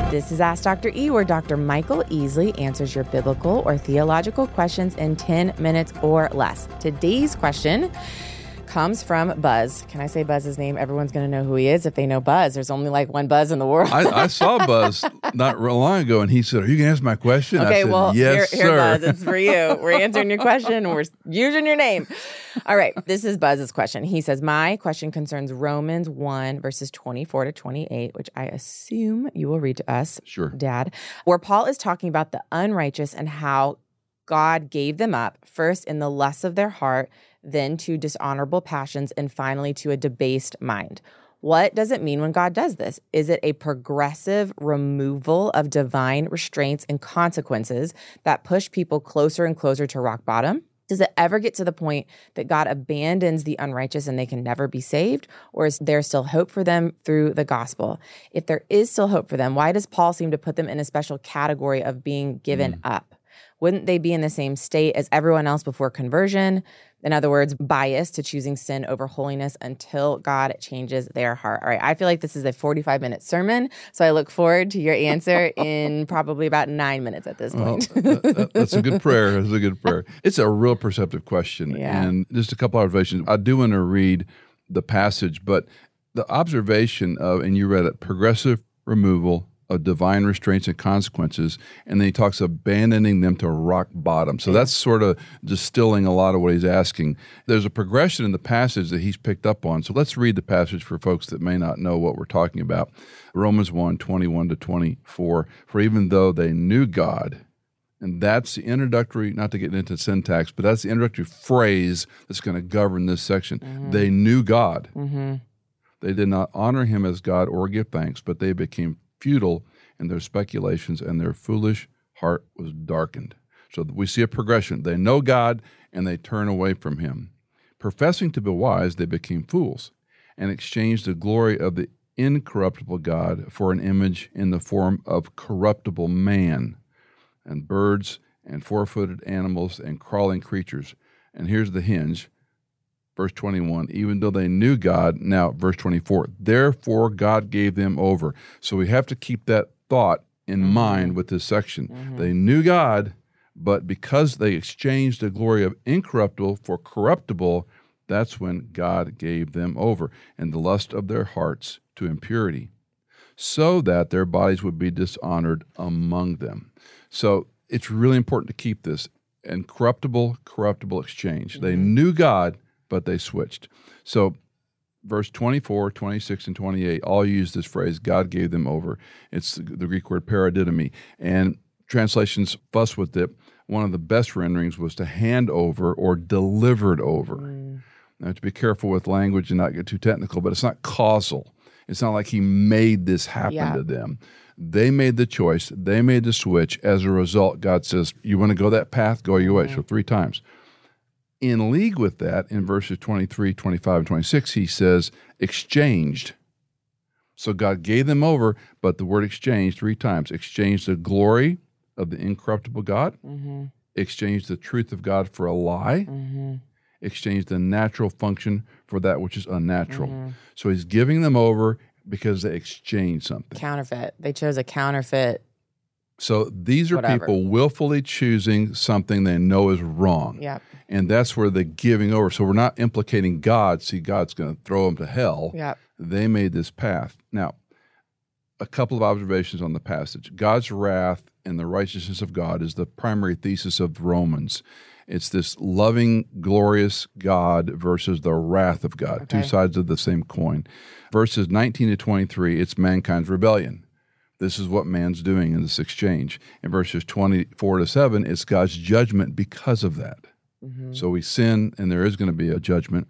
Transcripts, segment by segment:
This is Ask Dr. E, where Dr. Michael Easley answers your biblical or theological questions in 10 minutes or less. Today's question comes from Buzz. Can I say Buzz's name? Everyone's going to know who he is if they know Buzz. There's only like one Buzz in the world. I saw Buzz not real long ago, and he said, "Are you going to answer my question?" Okay, I said, well, yes, here, sir. Buzz, it's for you. We're answering your question. We're using your name. All right, this is Buzz's question. He says, my question concerns Romans 1, verses 24 to 28, which I assume you will read to us, Sure. Dad, where Paul is talking about the unrighteous and how God gave them up, first in the lusts of their heart, then to dishonorable passions, and finally to a debased mind. What does it mean when God does this? Is it a progressive removal of divine restraints and consequences that push people closer and closer to rock bottom? Does it ever get to the point that God abandons the unrighteous and they can never be saved? Or is there still hope for them through the gospel? If there is still hope for them, why does Paul seem to put them in a special category of being given up? Wouldn't they be in the same state as everyone else before conversion? In other words, biased to choosing sin over holiness until God changes their heart. All right, I feel like this is a 45-minute sermon, so I look forward to your answer in probably about 9 minutes at this point. That's a good prayer. That's a good prayer. It's a real perceptive question. Yeah. And just a couple observations. I do want to read the passage, but the observation of, and you read it, progressive removal of divine restraints and consequences, and then he talks abandoning them to rock bottom. So that's sort of distilling a lot of what he's asking. There's a progression in the passage that he's picked up on. So let's read the passage for folks that may not know what we're talking about. Romans 1, 21 to 24. For even though they knew God, and that's the introductory, not to get into syntax, but that's the introductory phrase that's going to govern this section. Mm-hmm. They knew God. Mm-hmm. They did not honor him as God or give thanks, but they became futile in their speculations, and their foolish heart was darkened. So we see a progression. They know God, and they turn away from him. Professing to be wise, they became fools, and exchanged the glory of the incorruptible God for an image in the form of corruptible man, and birds, and four-footed animals, and crawling creatures. And here's the hinge. Verse 21, even though they knew God, now verse 24, therefore God gave them over. So we have to keep that thought in mind with this section. Mm-hmm. They knew God, but because they exchanged the glory of incorruptible for corruptible, that's when God gave them over, and the lust of their hearts to impurity, so that their bodies would be dishonored among them. So it's really important to keep this incorruptible, corruptible exchange. Mm-hmm. They knew God, but they switched. So verse 24, 26, and 28 all use this phrase, God gave them over. It's the Greek word paradidomi. And translations fuss with it. One of the best renderings was to hand over or delivered over. Now, you have to be careful with language and not get too technical, but it's not causal. It's not like he made this happen to them. They made the choice. They made the switch. As a result, God says, you want to go that path? Go your way. So 3 times. In league with that, in verses 23, 25, and 26, he says, exchanged. So God gave them over, but the word exchanged 3 times. Exchanged the glory of the incorruptible God, exchanged the truth of God for a lie, exchanged the natural function for that which is unnatural. So he's giving them over because they exchanged something. Counterfeit. They chose a counterfeit. So these are people willfully choosing something they know is wrong. Yep. And that's where the giving over. So we're not implicating God. See, God's going to throw them to hell. Yep. They made this path. Now, a couple of observations on the passage. God's wrath and the righteousness of God is the primary thesis of Romans. It's this loving, glorious God versus the wrath of God, two sides of the same coin. Verses 19 to 23, it's mankind's rebellion. This is what man's doing in this exchange. In verses 24 to 7, it's God's judgment because of that. So we sin, and there is going to be a judgment.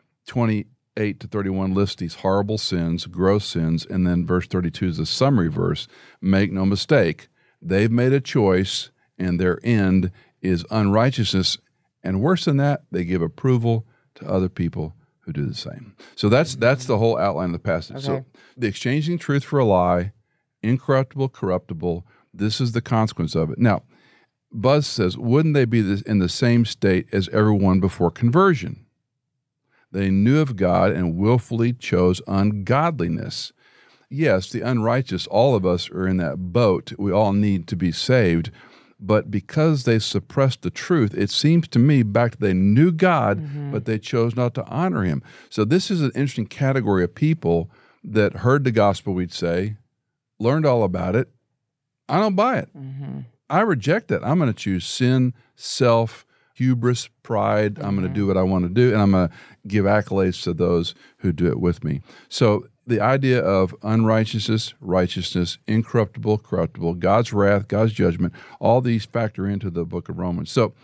28 to 31 lists these horrible sins, gross sins, and then verse 32 is a summary verse. Make no mistake, they've made a choice, and their end is unrighteousness. And worse than that, they give approval to other people who do the same. So that's the whole outline of the passage. So the exchanging truth for a lie, incorruptible, corruptible, this is the consequence of it. Now, Buzz says, wouldn't they be in the same state as everyone before conversion? They knew of God and willfully chose ungodliness. yes, the unrighteous, all of us are in that boat. We all need to be saved. But because they suppressed the truth, it seems to me back they knew God, but they chose not to honor him. So this is an interesting category of people that heard the gospel, we'd say, learned all about it. I don't buy it. I reject that. I'm going to choose sin, self, hubris, pride. I'm going to do what I want to do, and I'm going to give accolades to those who do it with me. So the idea of unrighteousness, righteousness, incorruptible, corruptible, God's wrath, God's judgment, all these factor into the book of Romans. So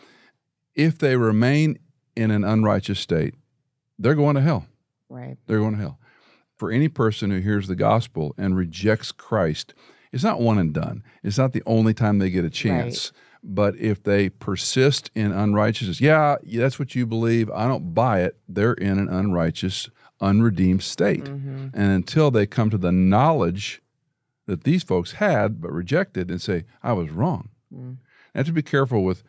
if they remain in an unrighteous state, they're going to hell. Right. They're going to hell. For any person who hears the gospel and rejects Christ, it's not one and done. It's not the only time they get a chance. Right. But if they persist in unrighteousness, yeah, that's what you believe, I don't buy it, they're in an unrighteous, unredeemed state. And until they come to the knowledge that these folks had but rejected and say, I was wrong. And have to be careful with,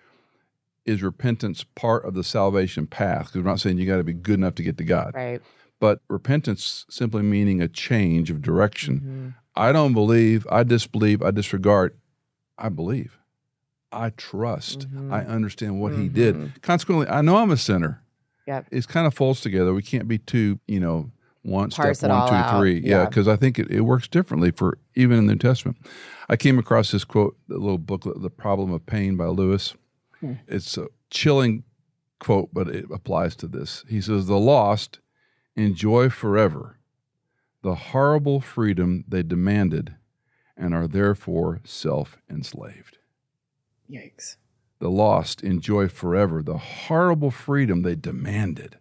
is repentance part of the salvation path? Because we're not saying you got to be good enough to get to God. Right. But repentance simply meaning a change of direction. I don't believe, I disbelieve, I disregard, I believe. I trust. I understand what he did. Consequently, I know I'm a sinner. Yep. It kind of folds together. We can't be too, one, Parse step 1, 2, 3. Yeah, because I think it works differently for even in the New Testament. I came across this quote, the little booklet, The Problem of Pain by Lewis. It's a chilling quote, but it applies to this. He says, the lost enjoy forever the horrible freedom they demanded and are therefore self-enslaved. Yikes. The lost enjoy forever the horrible freedom they demanded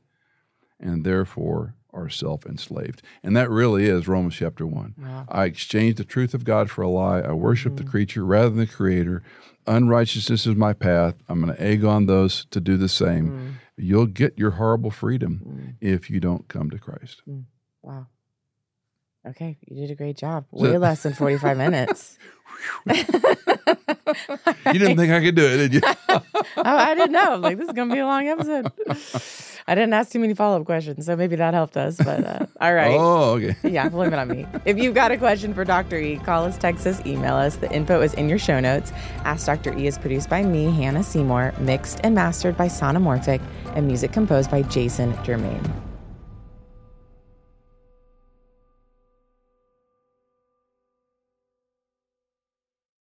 and therefore are self-enslaved. And that really is Romans chapter 1. Wow. I exchanged the truth of God for a lie. I worship the creature rather than the creator. Unrighteousness is my path. I'm going to egg on those to do the same. You'll get your horrible freedom if you don't come to Christ. Wow. Okay, you did a great job. Way less than 45 minutes. You didn't think I could do it, did you? I didn't know. Like, this is going to be a long episode. I didn't ask too many follow-up questions, so maybe that helped us. But all right. Oh, okay. Yeah, blame it on me. If you've got a question for Dr. E, call us, text us, email us. The info is in your show notes. Ask Dr. E is produced by me, Hannah Seymour, mixed and mastered by Sonomorphic, and music composed by Jason Germain.